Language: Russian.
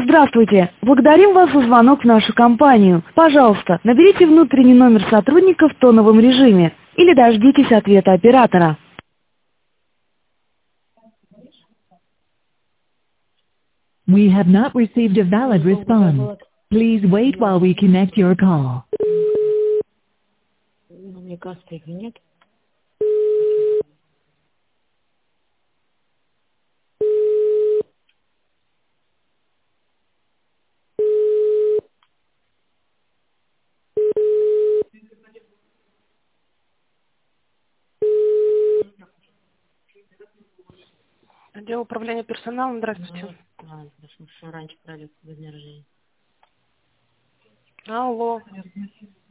Здравствуйте. Благодарим вас за звонок в нашу компанию. Пожалуйста, наберите внутренний номер сотрудника в тоновом режиме или дождитесь ответа оператора. We have not received a valid response. Please wait while we connect your call. Мне кажется, их нет. Отдел управления персоналом, здравствуйте. Потому что раньше праздник дня рождения. Алло.